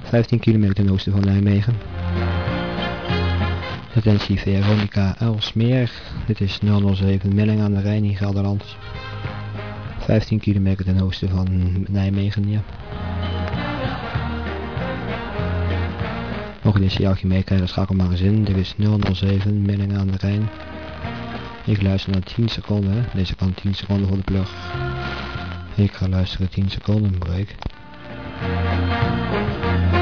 15 kilometer ten oosten van Nijmegen. Attentie Veronica Elsmeer, dit is 007 Milling aan de Rijn in Gelderland. 15 kilometer ten oosten van Nijmegen, ja. Mocht je dit signaaltje meekrijgen, schakel maar eens in. Dit is 007 Milling aan de Rijn. Ik luister naar 10 seconden, hè. Deze kan 10 seconden voor de plug. Ik ga luisteren 10 seconden, break.